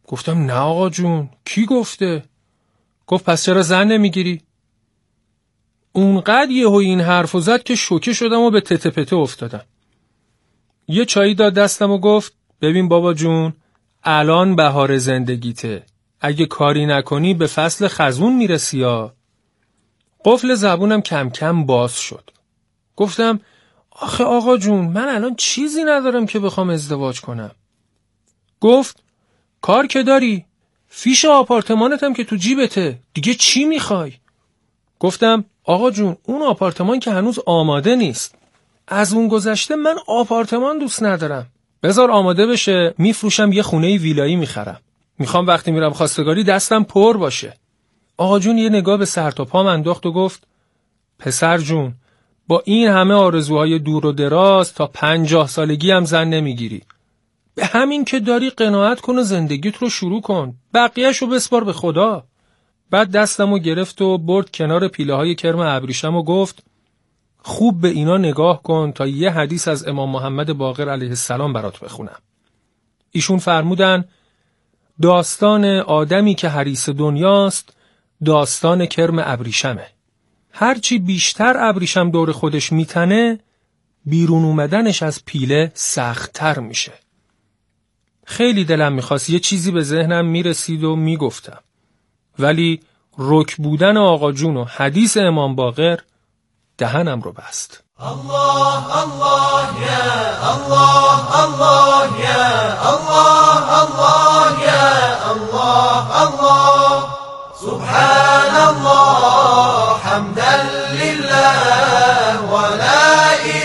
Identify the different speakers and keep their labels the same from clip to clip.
Speaker 1: گفتم نه آقا جون، کی گفته؟ گفت پس چرا زن نمیگیری؟ اونقدر یهو این حرفو زد که شوکه شدم و به تته پته افتادم. یه چایی داد دستم و گفت ببین بابا جون، الان بهار زندگیته، اگه کاری نکنی به فصل خزون میرسی ها. قفل زبونم کم کم باز شد. گفتم آخه آقا جون، من الان چیزی ندارم که بخوام ازدواج کنم. گفت کار که داری، فیش آپارتمانتم که تو جیبته، دیگه چی میخوای؟ گفتم آقا جون، اون آپارتمان که هنوز آماده نیست. از اون گذشته من آپارتمان دوست ندارم. بذار آماده بشه، میفروشم، یه خونه ویلایی میخرم. میخوام وقتی میرم خواستگاری دستم پر باشه. آقا جون یه نگاه به سر تا پام انداخت و گفت پسر جون، با این همه آرزوهای دور و دراز تا 50 سالگی هم زن نمیگیری. به همین که داری قناعت کن و زندگیت رو شروع کن، بقیه‌شو بسپار به خدا. بعد دستمو گرفت و برد کنار پیله های کرم ابریشم و گفت خوب به اینا نگاه کن تا یه حدیث از امام محمد باقر علیه السلام برات بخونم. ایشون فرمودن داستان آدمی که حریص دنیاست داستان کرم ابریشمه. هرچی بیشتر ابریشم دور خودش میتنه، بیرون اومدنش از پیله سخت‌تر میشه. خیلی دلم میخواست یه چیزی به ذهنم میرسید و میگفتم، ولی رک بودن آقا جون و حدیث امام باقر دهنم رو بست.
Speaker 2: الله الله یا الله الله یا الله الله یا الله الله سبحان الله حمدا لله و لا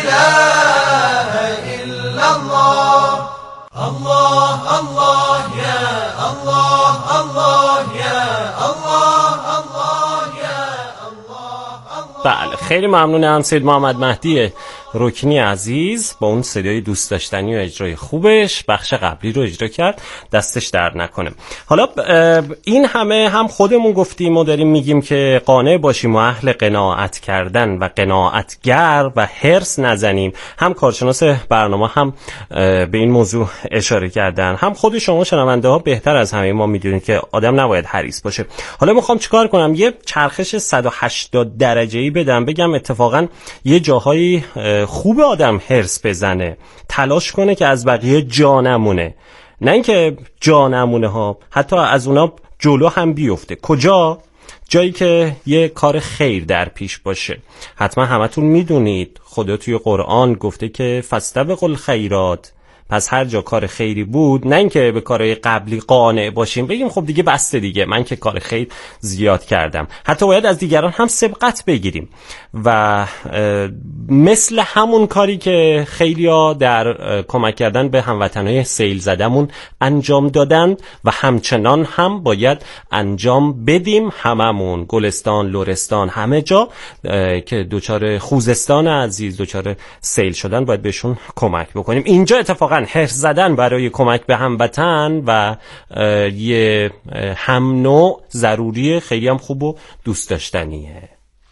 Speaker 2: اله الا الله الله الله یا الله الله یا الله الله یا الله.
Speaker 3: بله، خیلی ممنونم سید محمد مهدی رکنی عزیز با اون صدای دوست داشتنی و اجرای خوبش. بخش قبلی رو اجرا کرد، دستش در نکنه. حالا این همه هم خودمون گفتیم و داریم میگیم که قانع باشیم و اهل قناعت کردن و قناعتگر و حرص نزنیم. هم کارشناس برنامه هم به این موضوع اشاره کردن، هم خود شما شنونده ها بهتر از همه ما میدونید که آدم نباید حریص باشه. حالا میخوام چیکار کنم؟ یه چرخش 180 درجه‌ای بدم، بگم اتفاقا یه جاهایی خوب آدم حرص بزنه، تلاش کنه که از بقیه جا نمونه، نه اینکه جا نمونه ها، حتی از اونا جلو هم بیفته. کجا؟ جایی که یه کار خیر در پیش باشه. حتما همتون میدونید خدا توی قرآن گفته که فاستبقوا الخیرات. پس هر جا کار خیری بود، نه اینکه به کارهای قبلی قانع باشیم بگیم خب دیگه بسته دیگه، من که کار خیر زیاد کردم. حتی باید از دیگران هم سبقت بگیریم و مثل همون کاری که خیلیا در کمک کردن به هموطنهای سیل زدمون انجام دادن و همچنان هم باید انجام بدیم. هممون، گلستان، لرستان، همه جا که دوچار خوزستان عزیز دوچار سیل شدن باید بهشون کمک بکنیم. اینجا اتفاقا حرص زدن برای کمک به هموطن و یه هم نوع ضروریه، خیلی هم خوب و دوست داشتنیه.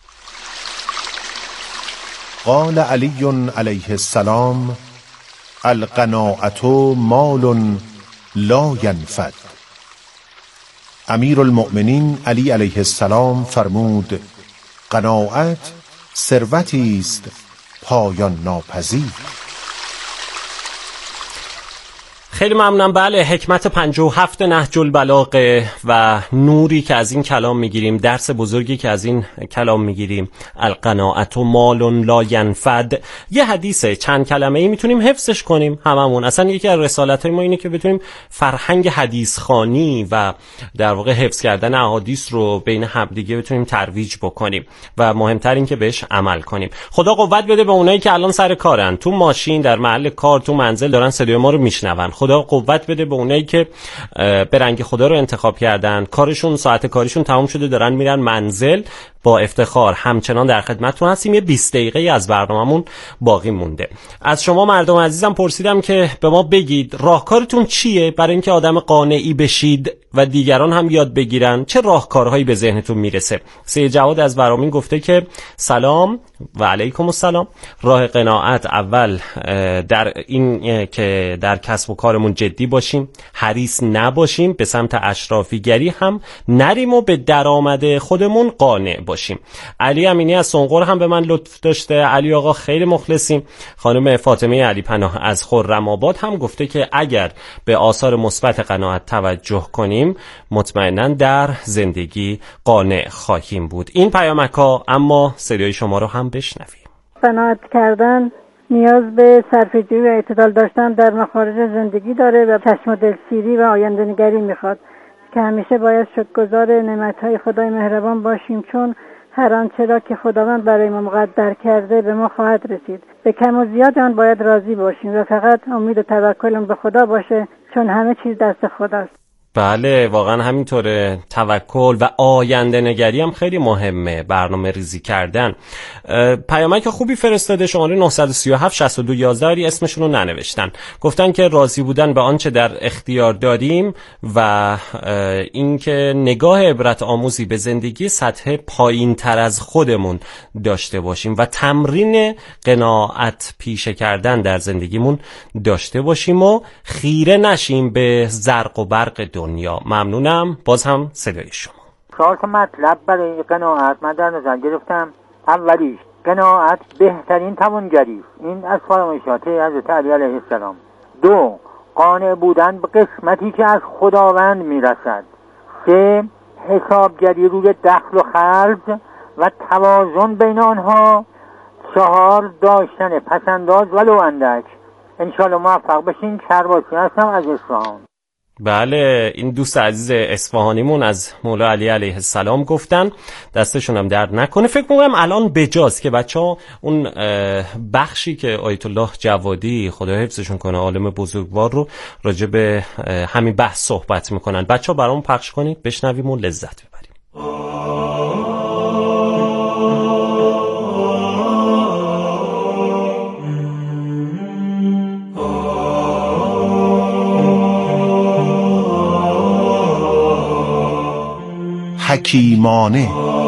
Speaker 4: قال علی علیه السلام القناعة مال لا ینفد. امیر المؤمنین علی علیه السلام فرمود قناعت ثروتی است پایان ناپذیر.
Speaker 3: خیلی ممنونم. بله، حکمت 57 نهج البلاغه و نوری که از این کلام میگیریم، درس بزرگی که از این کلام میگیریم. القناعة مال لا ینفد. یه حدیث چند کلمه ای میتونیم حفظش کنیم هممون. اصلا یکی از رسالت‌های ما اینه که بتونیم فرهنگ حدیث خوانی و در واقع حفظ کردن احادیث رو بین همدیگه بتونیم ترویج بکنیم و مهمتر این که بهش عمل کنیم. خدا قوت بده به اونایی که الان سر کارن، تو ماشین، در محل کار، تو منزل دارن صدای ما رو میشنون. خدا قوت بده به اونایی که به رنگ خدا رو انتخاب کردن، کارشون، ساعت کاریشون تمام شده، دارن میرن منزل، با افتخار همچنان در خدمتتون هستیم. یه 20 دقیقه از برنامه‌مون باقی مونده. از شما مردم عزیزم پرسیدم که به ما بگید راهکارتون چیه برای اینکه آدم قانعی بشید و دیگران هم یاد بگیرن. چه راهکارهایی به ذهنتون میرسه؟ سید جواد از ورامین گفته که سلام و علیکم السلام. راه قناعت اول در این که در کسب و کارمون جدی باشیم، حریص نباشیم، به سمت اشرافیگری هم نریم و به درآمد خودمون قانع باشیم. علی امینی از سنقر هم به من لطف داشته. علی آقا خیلی مخلصیم. خانم فاطمه علی پناه از خرم‌آباد هم گفته که اگر به آثار مثبت قناعت توجه کنیم مطمئناً در زندگی قانع خواهیم بود. این پیامک‌ها، اما صدای شما رو هم بشنویم.
Speaker 5: قناعت کردن نیاز به صرفه‌جویی و اعتدال داشتن در مخارج زندگی داره و چشم و دلسیری و آینده‌نگری میخواد که همیشه باید شکرگزار نعمت‌های خدای مهربان باشیم، چون هر آنچه را که خداوند برای ما مقدر کرده به ما خواهد رسید. به کم و زیاد آن باید راضی باشیم و فقط امید و توکلمون به خدا باشه، چون همه چیز دست خداست.
Speaker 3: بله واقعا همینطوره. توکل و آینده نگری هم خیلی مهمه. برنامه ریزی کردن. پیامک خوبی فرستاده. شماره 937 62 11 اسمشون رو ننوشتن. گفتن که راضی بودن به آنچه در اختیار داریم و اینکه نگاه عبرت آموزی به زندگی سطح پایین تر از خودمون داشته باشیم و تمرین قناعت پیشه کردن در زندگیمون داشته باشیم و خیره نشیم به زرق و برق دنیا. ممنونم. باز هم صدای شما.
Speaker 6: 4 تا مطلب برای قناعت من در نظر گرفتم. اولیش قناعت بهترین توانگری، این از فرمایشات حضرت علی علیه السلام. 2 قانع بودن به قسمتی که از خداوند میرسد. 3 حسابگری روی دخل و خرج و توازن بین آنها. 4 داشتن پسنداز ولو اندک. انشالله موفق بشین. کرباسی هستم از اصفهان.
Speaker 3: بله این دوست عزیز اصفهانیمون از مولا علی علیه السلام گفتن. دستشون هم درد نکنه. فکر می‌کنم الان بجاست که بچه‌ها اون بخشی که آیت الله جوادی خدا حفظشون کنه عالم بزرگوار رو راجع به همین بحث صحبت میکنن. بچه‌ها برامون پخش کنید بشنویم و لذت ببریم.
Speaker 4: حکیمانه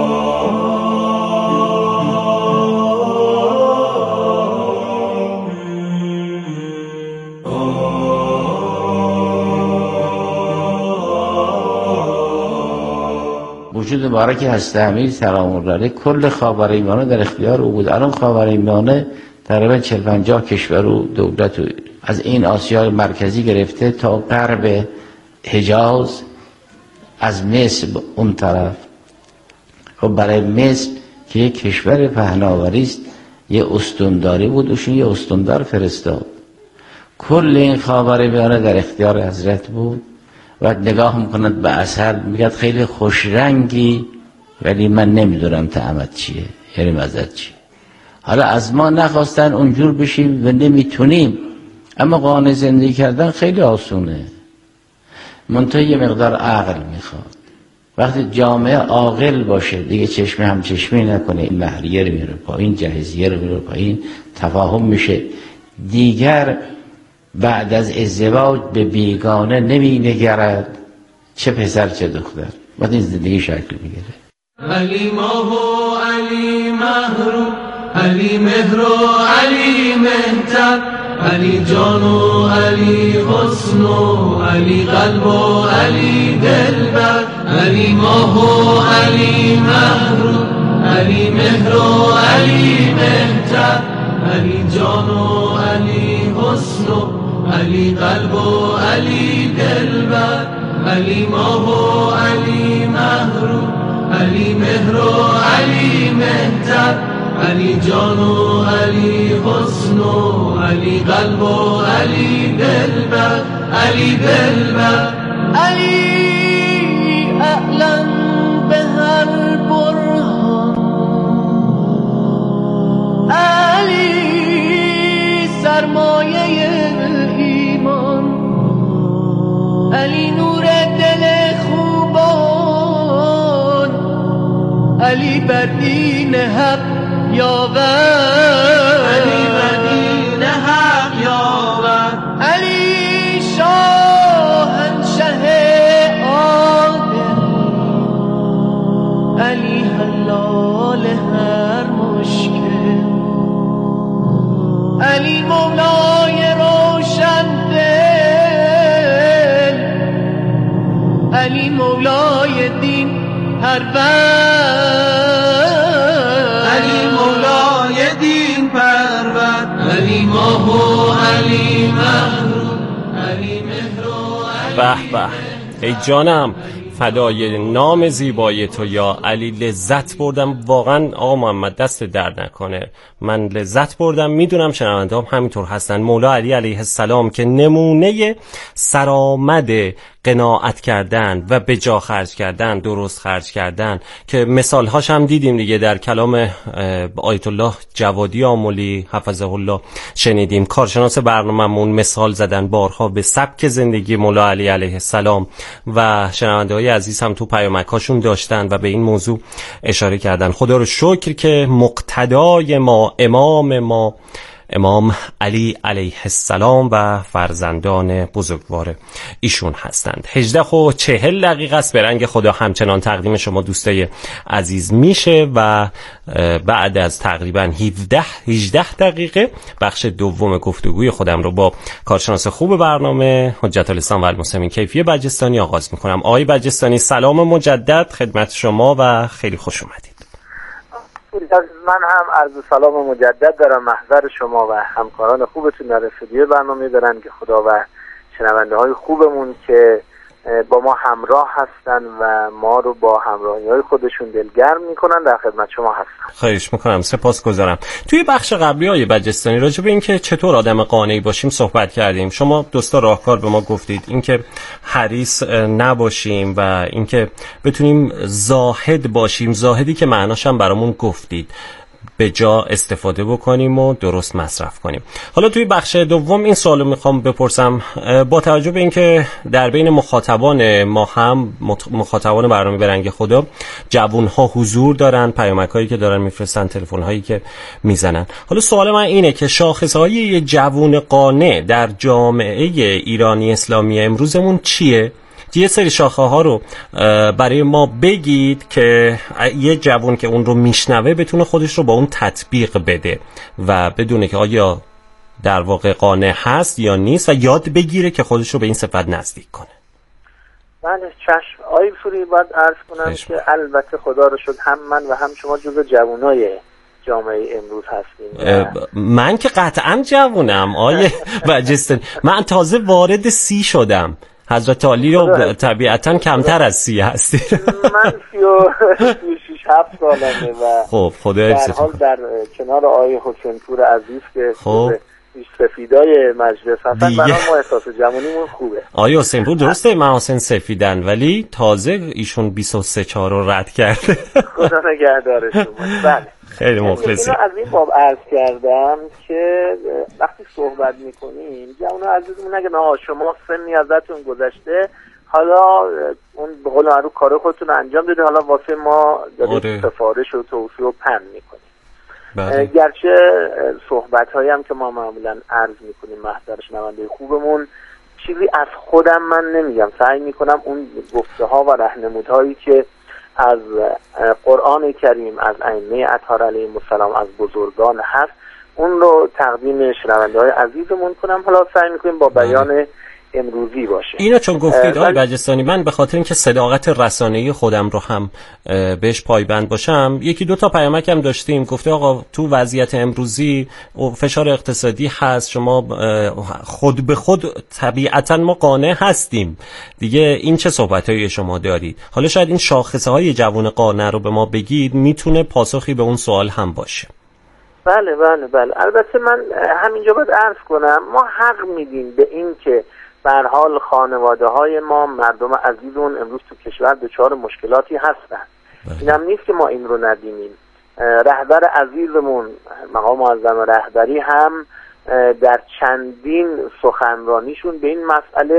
Speaker 7: وجود مبارک هست امیر سلام الله علیه کل خاورمیانه در اختیار او بود. الان خاورمیانه تقریبا 40-50 کشور و دولت از این آسیای مرکزی گرفته تا غرب حجاز، از مصر اون طرف. خب برای مصر که یک کشور پهناوری است یه استانداری بود، اوشون یه استاندار فرستاد. کل این خاورمیانه در اختیار حضرت بود و نگاه میکند به اثر میگه خیلی خوش رنگی ولی من نمیدونم طعمت چیه، یعنی مزت چیه. حالا از ما نخواستن اونجور بشیم و نمیتونیم، اما قانع زندگی کردن خیلی آسونه، منتها یه مقدار عقل میخواد. وقتی جامعه عاقل باشه دیگه چشم هم چشمی نکنه، این مهریه رو میره پایین، جهیزیه رو میره پایین، تفاهم میشه. دیگر بعد از ازدواج به بیگانه نمی نگرد، چه پسر چه دختر، وقتی زندگی شکل میگیره.
Speaker 2: علی ماه و علی مهرو، علی مهر و علی مهتر، علی جان و علی حسن و علی قلب و علی دلبر. علی ماه و علی مهرو، علی مهر و علی مهتر، علی جان و علی حسن و علی قلب و علی دلبر. علی ماه و علی مهرو، علی مهر و علی مهتر، علی جان و علی حسن و علی قلب و علی دلبر. علی دلبر،
Speaker 8: علی اعلم به هر برهان، علی سرمایه ایمان، علی نور دل خوبان، علی بر دین حق یاور،
Speaker 2: علی بر دین حق یاور،
Speaker 8: علی شاهنشه عادل، علی حلال هر مشکل، علی مولای روشن دل، علی مولای دین پرور،
Speaker 2: علی مولای دین پرور، علی ماه و علی محروم، علی مهر و علی
Speaker 3: به به ای جانم، فدای نام زیبای تو یا علی. لذت بردم واقعا آقا محمد، دست درد نکنه، من لذت بردم. میدونم شنونده هم همینطور هستن. مولا علی علیه السلام که نمونه سرآمد قناعت کردن و به جا خرج کردن، درست خرج کردن، که مثالهاش هم دیدیم دیگه در کلام آیت الله جوادی آملی حفظه الله شنیدیم. کارشناس برنامه‌مون مثال زدن بارها به سبک زندگی مولا علی علیه السلام و شنونده‌های عزیز هم تو پیامک‌هاشون داشتن و به این موضوع اشاره کردن. خدا رو شکر که مقتدای ما، امام ما، امام علی علیه السلام و فرزندان بزرگوار ایشون هستند. 18:40 است. به رنگ خدا همچنان تقدیم شما دوستای عزیز میشه و بعد از تقریبا 18 دقیقه بخش دوم گفتگوی خودم رو با کارشناس خوب برنامه حجت الاسلام و المسلمین کیفی بجستانی آغاز میکنم. آقای بجستانی سلام مجدد خدمت شما و خیلی خوش اومدید.
Speaker 9: من هم عرض سلام مجدد دارم محضر شما و همکاران خوبتون در استودیو برنامه دارن که خدا و شنونده های خوبمون که با ما همراه هستن و ما رو با همراهی های خودشون دلگرم میکنن در خدمت شما هستم.
Speaker 3: خواهش میکنم، سپاسگزارم. توی بخش قبلی های بجستانی راجع به اینکه چطور آدم قانعی باشیم صحبت کردیم. شما دوستا راهکار به ما گفتید اینکه حریص نباشیم و اینکه بتونیم زاهد باشیم، زاهدی که معناش هم برامون گفتید، به جا استفاده بکنیم و درست مصرف کنیم. حالا توی بخش دوم این سوالو میخوام بپرسم، با توجه به اینکه در بین مخاطبان ما هم مخاطبان برنامه به رنگ خدا جوان‌ها حضور دارن، پیامک‌هایی که دارن میفرستن، تلفن‌هایی که میزنن. حالا سوال من اینه که شاخصهای یه جوان قانع در جامعه ایرانی اسلامی امروزمون چیه؟ یه سری شاخه ها رو برای ما بگید که یه جوان که اون رو میشنوه بتونه خودش رو با اون تطبیق بده و بدونه که آیا در واقع قانع هست یا نیست و یاد بگیره که خودش رو به این صفت نزدیک کنه.
Speaker 9: بله چشم. آقای پوری باید عرض کنم که البته خدا رو شکر هم من و هم شما جزو جوانای جامعه امروز هستیم.
Speaker 3: من که قطعا جوانم آیه بجستانی، من تازه وارد 30 شدم. حضرت علی رو طبیعتاً کمتر از 30 هستی.
Speaker 9: من 36-7 سالمه و
Speaker 3: خب خدا
Speaker 9: در حال در کنار آقای حسین پور عزیز که سفیدای مجلس هستن برای ما احساس جوانیمون خوبه.
Speaker 3: آقای حسین پور درسته محاسن سفیدن ولی تازه ایشون 23-4 رو رد کرده.
Speaker 9: خدا نگهدارشون. بله
Speaker 3: خیلی مخلصی.
Speaker 9: از این باب عرض کردم که وقتی صحبت میکنیم جوان عزیزمون نگه نه شما سنی ازتون گذشته، حالا اون به قول معروف کار خودتون انجام بده، حالا واسه ما دارید سفارش و توصیه و پند میکنیم. گرچه صحبت هایی هم که ما معمولا عرض میکنیم محضر شنونده خوبمون چیزی از خودم من نمیگم، سعی میکنم اون گفته ها و راهنمودهایی که از قرآن کریم، از ائمه اطهار علیهم السلام، از بزرگان هست اون رو تقدیم شنونده های عزیزمون کنم. حالا سعی میکنیم با بیان امروزی باشه.
Speaker 3: اینو چون گفتید آقای بجستانی، من به خاطر اینکه صداقت رسانه‌ای خودم رو هم بهش پایبند باشم، 1-2 پیامک هم داشتیم گفته آقا تو وضعیت امروزی فشار اقتصادی هست، شما خود به خود طبیعتا ما قانع هستیم دیگه، این چه صحبتایی شما دارید؟ حالا شاید این شاخصه‌های جوان قانع رو به ما بگید، میتونه پاسخی به اون سوال هم باشه.
Speaker 9: بله بله بله. البته من همینجا باید عرض کنم ما حق میدیم به این که به هر حال خانواده های ما، مردم عزیزمون امروز تو کشور دچار مشکلاتی هستن. اینم نیست که ما این رو ندیمیم. رهبر عزیزمون مقام معظم رهبری هم در چندین سخنرانیشون به این مسئله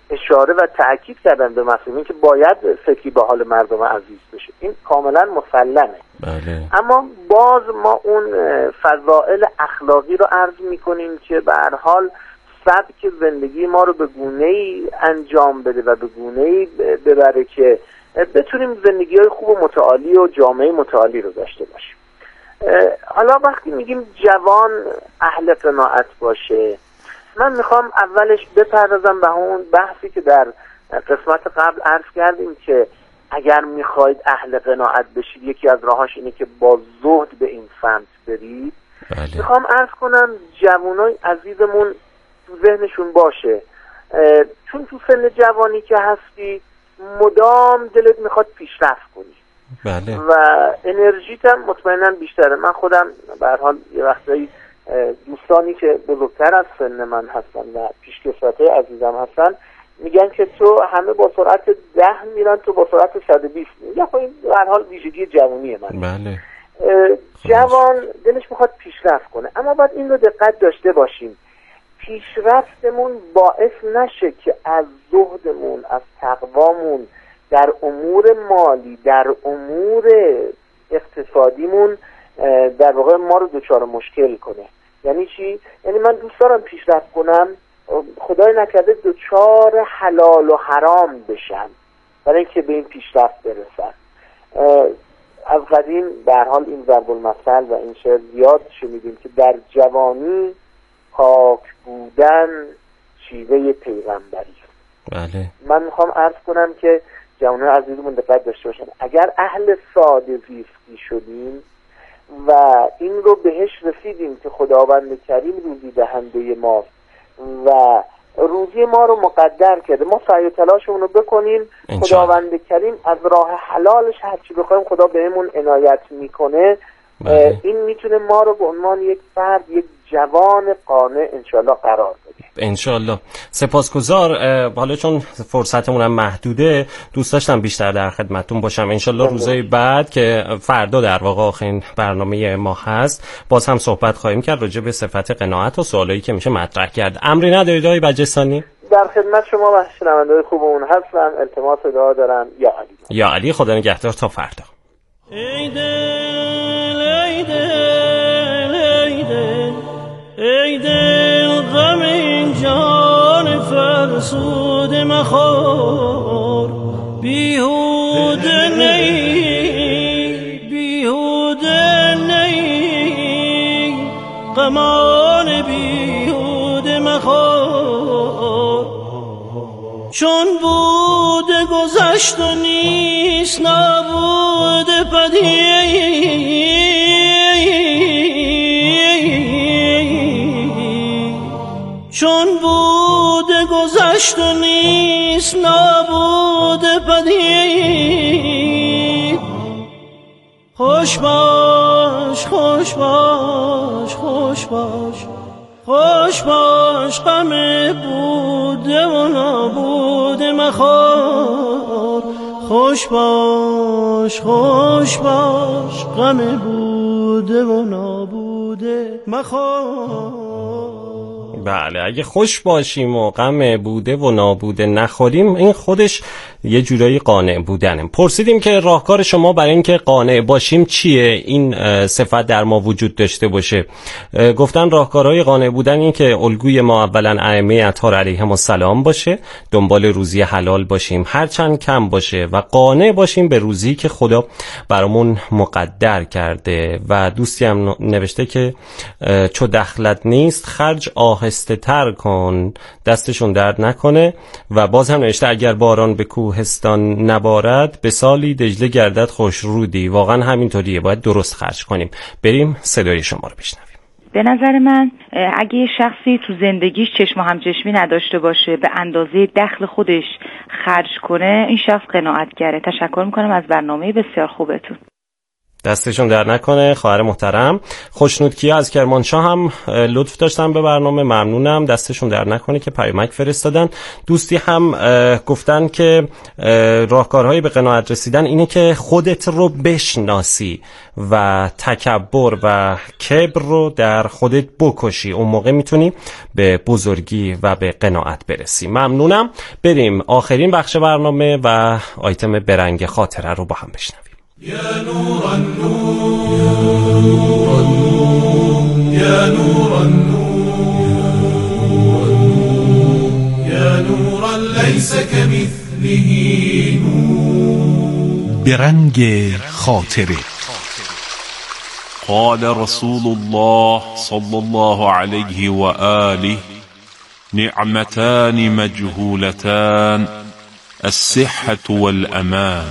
Speaker 9: اشاره و تأکید کردن به مفهومی که باید فکری به حال مردم عزیز بشه. این کاملا مسلمه.
Speaker 3: بله.
Speaker 9: اما باز ما اون فضائل اخلاقی رو عرض میکنیم که به هر حال سبک زندگی ما رو به گونه‌ای انجام بده و به گونه‌ای ببره که بتونیم زندگی‌های خوب و متعالی و جامعه متعالی رو داشته باشیم. حالا وقتی میگیم جوان اهل قناعت باشه، من میخوام اولش بپردازم به اون بحثی که در قسمت قبل عرض کردیم که اگر میخواید اهل قناعت بشید یکی از راهاش اینه که با زهد به این سمت برید.
Speaker 3: بله.
Speaker 9: میخوام عرض کنم جوانای عزیزمون تو ذهنشون باشه، چون تو سن جوانی که هستی مدام دلت میخواد پیشرفت کنی.
Speaker 3: بله.
Speaker 9: و انرژیت هم مطمئنا بیشتره. من خودم به هر حال یه وقتایی دوستانی که بزرگتر از سن من هستن و پیشکسوتای عزیزم هستن میگن که تو همه با سرعت 10 میرن، تو با سرعت 120 میرن. خب این به هر حال ویژگی جوانیه من.
Speaker 3: بله.
Speaker 9: جوان دلش میخواد پیشرفت کنه، اما باید این رو دقت داشته باشیم پیشرفتمون باعث نشه که از زهدمون، از تقوامون در امور مالی، در امور اقتصادیمون در واقع ما رو دچار مشکل کنه. یعنی چی؟ یعنی من دوست دارم پیشرفت کنم، خدای نکرده دچار حلال و حرام بشم برای اینکه به این پیشرفت برسم. از قدیم به هر حال این ضرب المثل و این شعر زیاد شنیدیم که در جوانی پاک بودن شیوه پیغمبری.
Speaker 3: بله.
Speaker 9: من میخوام عرض کنم که جوانان عزیزمون دقت داشته باشن، اگر اهل ساده زیستی شدیم و این رو بهش رسیدیم که خداوند کریم روزی دهنده ماست و روزی ما رو مقدر کرده، ما سعی و تلاشمون رو بکنیم، خداوند کریم از راه حلالش هرچی بخوایم خدا بهمون عنایت میکنه. این میتونه ما رو به عنوان یک فرد، یک جوان قانع انشالله قرار بده.
Speaker 3: انشالله. سپاسگزار. حالا چون فرصتمون هم محدوده دوست داشتم بیشتر در خدمتتون باشم. انشالله روزهای بعد که فردا در واقع آخرین برنامه ما هست باز هم صحبت خواهیم کرد راجع به صفت قناعت و سوالایی که میشه مطرح کرد. امری ندارید آقای بجستانی؟
Speaker 9: در خدمت شما و شنونده‌های خوبمون هستم. التماس دعا دارم. یا علی.
Speaker 3: یا علی. خدا نگهدار تا فردا.
Speaker 10: ای دل ای دل ای دل ای دل غم این جان فرسوده مخور، بیهوده نی بیهوده نی غمان بیهوده مخور، چون بوده گذشت و نیست نبوده پدید، چون بوده گذشت و نیست نبوده پدید، خوش باش خوش باش خوش باش خوش باش غم بوده و نابوده مخور، خوش باش خوش باش غم بوده و نابوده مخور.
Speaker 3: بله، اگه خوش باشیم و غم بوده و نابوده نخوریم این خودش یه جورایی قانع بودنه. پرسیدیم که راهکار شما برای اینکه قانع باشیم چیه، این صفت در ما وجود داشته باشه. گفتن راهکارهای قانع بودن این که الگوی ما اولا ائمه اطهار علیهم السلام باشه، دنبال روزی حلال باشیم هرچند کم باشه و قانع باشیم به روزی که خدا برامون مقدر کرده. و دوستی هم نوشته که چو دخلت نیست خرج آهسته تر کن دستشون درد نکنه. و باز هم نوشته اگر باران به کوهستان نبارد به سالی دجله گردد خوش رودی. واقعا همینطوریه، باید درست خرج کنیم. بریم صدای شما رو بشنویم.
Speaker 11: به نظر من اگه یه شخصی تو زندگیش چشم و همچشمی نداشته باشه، به اندازه دخل خودش خرج کنه، این شخص قناعتگره. تشکر میکنم از برنامه بسیار خوبتون.
Speaker 3: دستشون در نکنه. خواهر محترم خوشنودکیا از کرمانشاه هم لطف داشتن به برنامه، ممنونم، دستشون در نکنه که پیامک فرستادن. دوستی هم گفتن که راهکارهایی به قناعت رسیدن اینه که خودت رو بشناسی و تکبر و کبر رو در خودت بکشی، اون موقع میتونی به بزرگی و به قناعت برسی. ممنونم. بریم آخرین بخش برنامه و آیتم برنگ خاطره رو با هم بشنویم.
Speaker 2: يا نور النور يا نور النور يا نورا ليس كمثله نور.
Speaker 4: برنگ خاطره.
Speaker 12: قال رسول الله صلى الله عليه وآله نعمتان مجهولتان الصحة والأمان.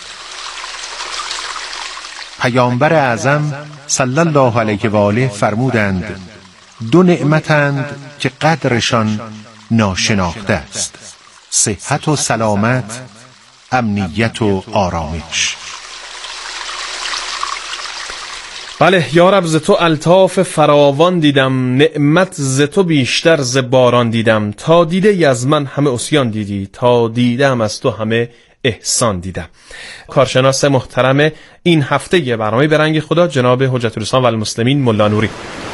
Speaker 4: پیامبر اعظم صلی الله علیه و آله فرمودند دو نعمتند که قدرشان ناشناخته است، صحت و سلامت، امنیت و آرامش.
Speaker 13: بله یا رب ز تو الطاف فراوان دیدم، نعمت ز تو بیشتر ز باران دیدم. تا دیده از من همه عصیان دیدی، تا دیدم از تو همه احسان دیدم. کارشناس محترم این هفته برنامه برنگ خدا جناب حجت الاسلام و المسلمین ملا نوری.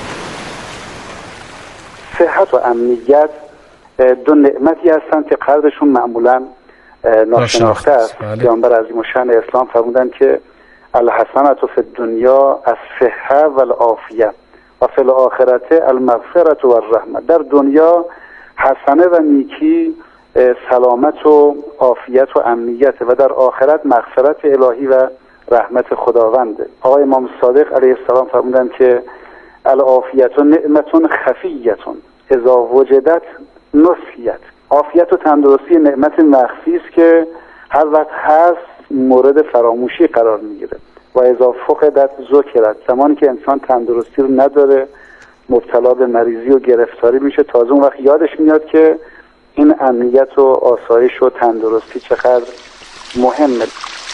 Speaker 14: صحت و امنیت دو نعمتی هستند که قدرشون معمولا ناشناخته است. پیامبر عظیم الشأن اسلام فرمودند که الحسنة فی الدنیا الصحة والعافیه و فی الآخرة المغفرة والرحمه. در دنیا حسنه و نیکی سلامت و عافیت و امنیت و در آخرت مغفرت الهی و رحمت خداونده. آقای امام صادق علیه السلام فرمودند که العافیت نعمت خفیه اذا وجدت نسیت. عافیت و تندرستی نعمت مخفی است که هر وقت هست مورد فراموشی قرار میگیره. و اذا فقدت ذکرت. زمانی که انسان تندرستی رو نداره مبتلا به مریضی و گرفتاری میشه، تازه اون وقت یادش میاد که این امنیت و آسایش و تندرستی چقدر مهمه.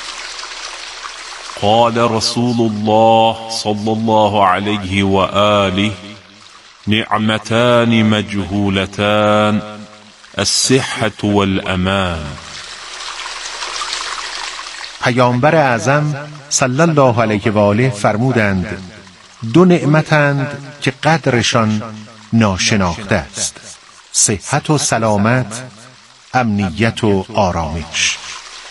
Speaker 12: قال رسول الله صلى الله عليه وآله نعمتان مجهولتان الصحة والأمان.
Speaker 4: پیامبر اعظم صلی الله علیه و آله فرمودند دو نعمتند که قدرشان ناشناخته است، صحت و سلامت، امنیت و آرامش.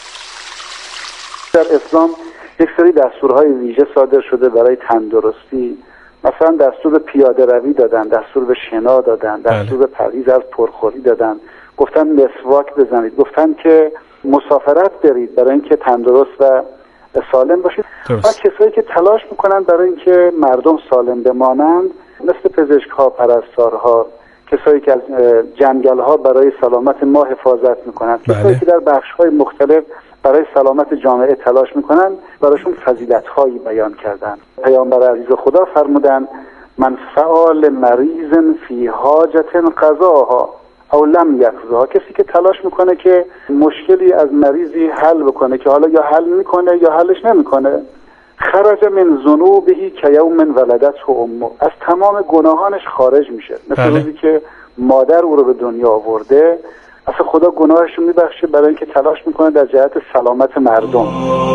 Speaker 14: در اسلام یک سری دستورهای ویژه صادر شده برای تندرستی. مثلا دستور به پیاده روی دادن، دستور به شنا دادن، دستور به پرهیز از پرخوری دادن، گفتن مسواک بزنید، گفتن که مسافرت برید برای اینکه تندرست و سالم باشید. و کسایی که تلاش میکنن برای اینکه مردم سالم بمانند مثل پزشک‌ها، پرستارها، کسایی که از جنگل‌ها برای سلامت ما حفاظت میکنن، کسایی که در بخش‌های مختلف برای سلامت جامعه تلاش میکنن، براشون فضیلت‌هایی بیان کردن. پیامبر عزیز خدا فرمودن من فعال مریض فی حاجت قضاها او لم یقضاها. کسی که تلاش میکنه که مشکلی از مریضی حل بکنه که حالا یا حل میکنه یا حلش نمیکنه، خرج من ذنوبه کیوم ولدته امه. از تمام گناهانش خارج میشه، مثل روزی که مادر او رو به دنیا آورده. اصلا خدا گناهش رو میبخشه برای اینکه تلاش میکنه در جهت سلامت مردم.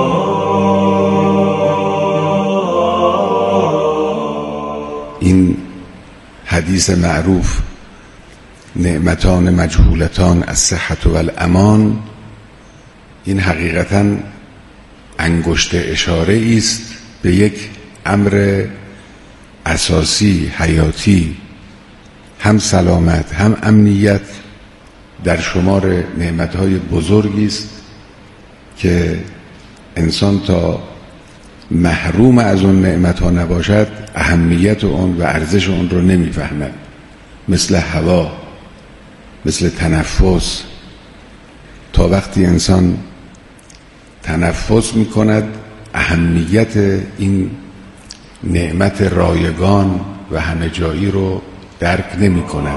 Speaker 15: این حدیث معروف نعمتان مجهولتان الصحة والامان، این حقیقتاً انگشت اشاره است به یک امر اساسی حیاتی، هم سلامت هم امنیت در شمار نعمتهای بزرگی است که انسان تا محروم از اون نعمتها نباشد اهمیت اون و ارزش اون رو نمیفهمد. مثل هوا، مثل تنفس. تا وقتی انسان تنفس می کند اهمیت این نعمت رایگان و همه جایی رو درک نمی کند.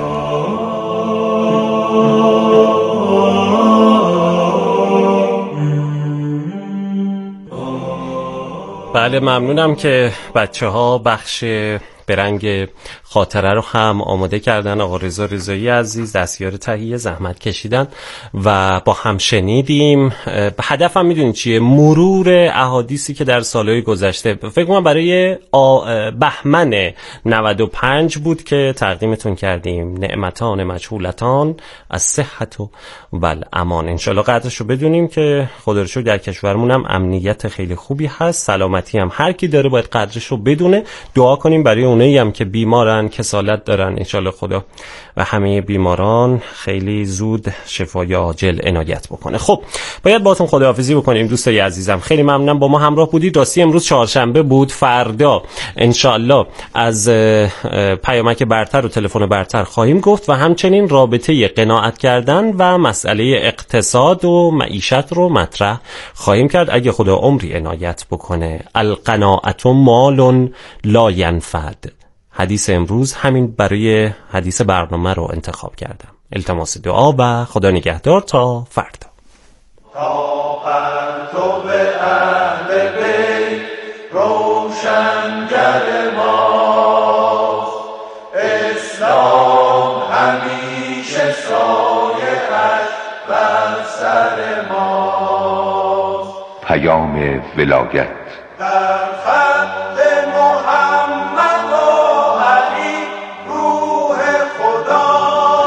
Speaker 3: بله ممنونم که بچه ها بخش برنگ خاطره رو هم آماده کردن. آقا رضا رضایی عزیز دستیار تهیه زحمت کشیدن و با هم شنیدیم. هدفم میدونید چیه؟ مرور احادیثی که در سالهای گذشته فکر کنم برای بهمن 95 بود که تقدیمتون کردیم. نعمتان مجهولتان الصحة والامان. انشالله قدرش رو بدونیم که خدا رو شکر در کشورمون هم امنیت خیلی خوبی هست، سلامتی هم هر کی داره باید قدرش رو بدونه. دعا کنیم برای اونایی هم که بیمارن، کسالت دارن، انشالله خدا و همه بیماران خیلی زود شفای عاجل عنایت بکنه. خب باید باهاتون خداحافظی بکنیم دوستای عزیزم. خیلی ممنونم با ما همراه بودید. راستی امروز چهارشنبه بود، فردا انشالله از پیامک برتر و تلفن برتر خواهیم گفت و همچنین رابطه قناعت کردن و مسئله اقتصاد و معیشت رو مطرح خواهیم کرد اگه خدا عمری عنایت بکنه. القناعت مال لا ینفد. حدیث امروز همین برای حدیث برنامه رو انتخاب کردم. التماس دعا و خدا نگهدار تا فردا.
Speaker 2: تا پرتو اهل بیت روشنگر ماست، اسلام همیشه سایه‌اش بر سر ماست.
Speaker 4: پیام ولایت
Speaker 2: در خط محمد و علی روح خدا،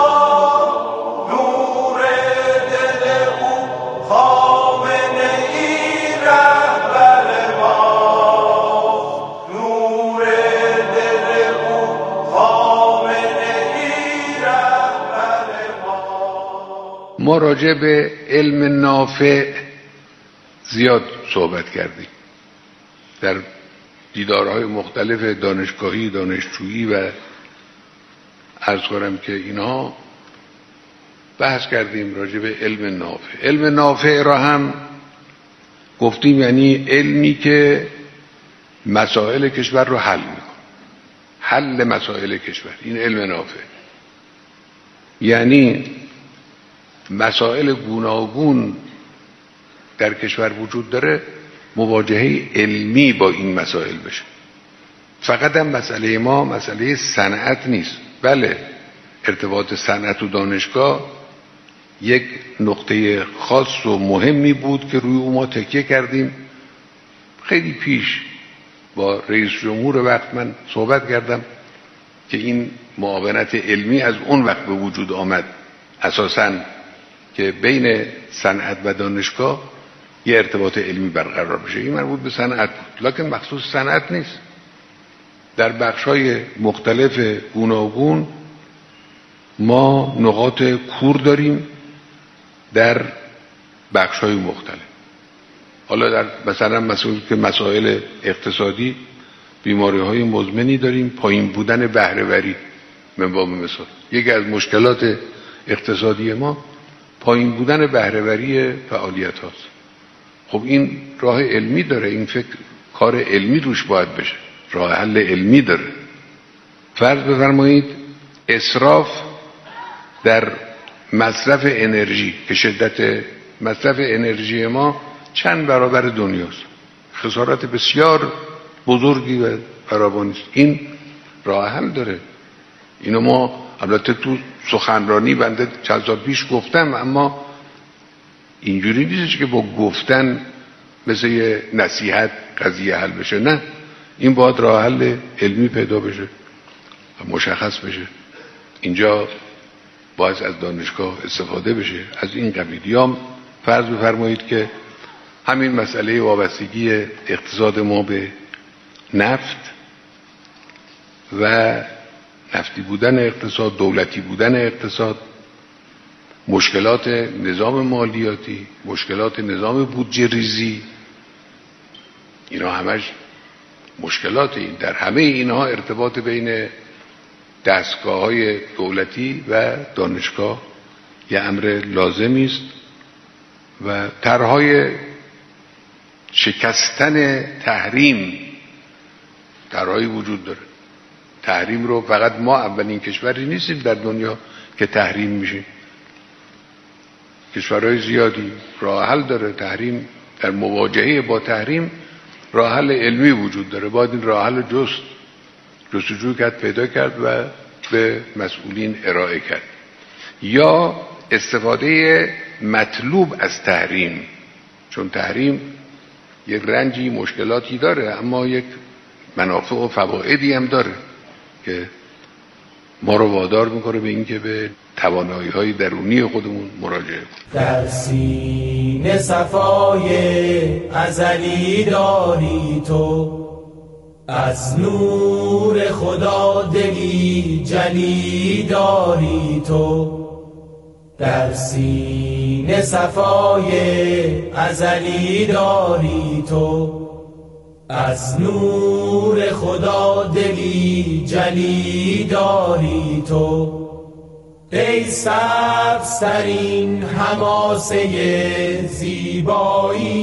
Speaker 2: نور دل او خامنه ای رهبر ما، نور دل او خامنه ای رهبر
Speaker 15: ما راجع به علم نافع زیاد صحبت کردیم در دیدارهای مختلف دانشگاهی، دانشجویی و عرض کنم که اینها بحث کردیم راجع به علم نافع. علم نافع را هم گفتیم یعنی علمی که مسائل کشور رو حل میکنه، حل مسائل کشور، این علم نافع. یعنی مسائل گوناگون در کشور وجود داره، مواجهه علمی با این مسائل بشه. فقط هم مسئله ما مسئله صنعت نیست. بله ارتباط صنعت و دانشگاه یک نقطه خاص و مهمی بود که روی اون ما تکیه کردیم. خیلی پیش با رئیس جمهور وقت من صحبت کردم که این معاونت علمی از اون وقت به وجود آمد اساساً که بین صنعت و دانشگاه یه ارتباط علمی برقرار بشه. این مربوط به صنعت بود، لکن مخصوص صنعت نیست. در بخش‌های مختلف گوناگون ما نقاط کور داریم در بخش‌های مختلف. حالا در مثلا مسائل اقتصادی بیماری‌های مزمنی داریم، پایین بودن بهره‌وری من باب مثال. یکی از مشکلات اقتصادی ما پایین بودن بهره‌وری فعالیت هاست. خب این راه علمی داره، این فکر کار علمی روش باید بشه، راه حل علمی داره. فرض بفرمایید اسراف در مصرف انرژی که شدت مصرف انرژی ما چند برابر دنیاست، خسارات بسیار بزرگی و فراوانی است. این راه حل داره. اینو ما البته تو سخنرانی بنده چند سال پیش گفتم، اما اینجوری نیست که با گفتن مثل یه نصیحت قضیه حل بشه. نه، این باید راه حل علمی پیدا بشه و مشخص بشه. اینجا باید از دانشگاه استفاده بشه از این قبیل. یا فرض بفرمایید که همین مسئله وابستگی اقتصاد ما به نفت و نفتی بودن اقتصاد، دولتی بودن اقتصاد، مشکلات نظام مالیاتی، مشکلات نظام بودجه ریزی، اینا همش مشکلات. این در همه اینها ارتباط بین دستگاه‌های دولتی و دانشگاه یه امر لازمی است و طرح‌های شکستن تحریم طرحی وجود داره. تحریم رو فقط ما اولین کشوری نیستیم در دنیا که تحریم میشیم. کشورهای زیادی راه حل داره. تحریم در مواجهه با تحریم راه حل علمی وجود داره، باید این راه حل جستجو کرد، پیدا کرد و به مسئولین ارائه کرد. یا استفاده مطلوب از تحریم، چون تحریم یک رنجی مشکلاتی داره اما یک منافع و فوایدی هم داره که ما رو وادار میکنه به اینکه به توانایی‌های درونی خودمون مراجعه کنیم.
Speaker 2: در سینه صفای ازلی داری تو، از نور خدا دلی جلی داری تو. در سینه صفای ازلی داری تو، از نور خدا دلی جلی داری تو. ای سبزترین حماسه زیبایی